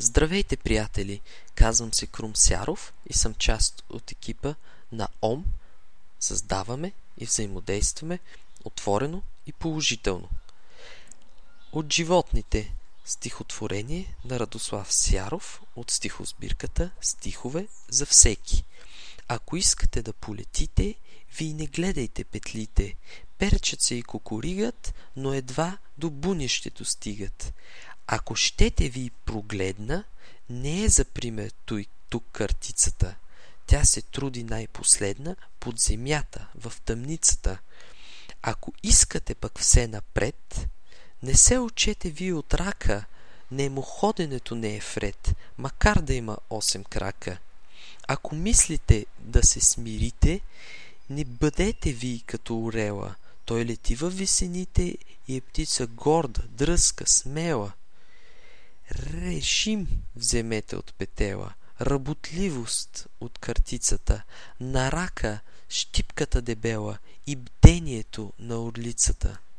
Здравейте, приятели! Казвам се Крум Сяров и съм част от екипа на ОМ. Създаваме и взаимодействаме отворено и положително. От животните стихотворение на Радослав Сяров от стихосбирката Стихове за всеки. Ако искате да полетите, вие не гледайте петлите. Перчат се и кукуригат, но едва до бунището стигат. Ако щете ви прогледна, не е за пример тук картицата. Тя се труди най-последна под земята, в тъмницата. Ако искате пък все напред, не се учете ви от рака, немоходенето не е вред, макар да има 8 крака. Ако мислите да се смирите, не бъдете ви като орела. Той лети във висените и е птица горда, дръзка, смела. Режим вземете от петела, работливост от картицата, на рака щипката дебела и бдението на орлицата.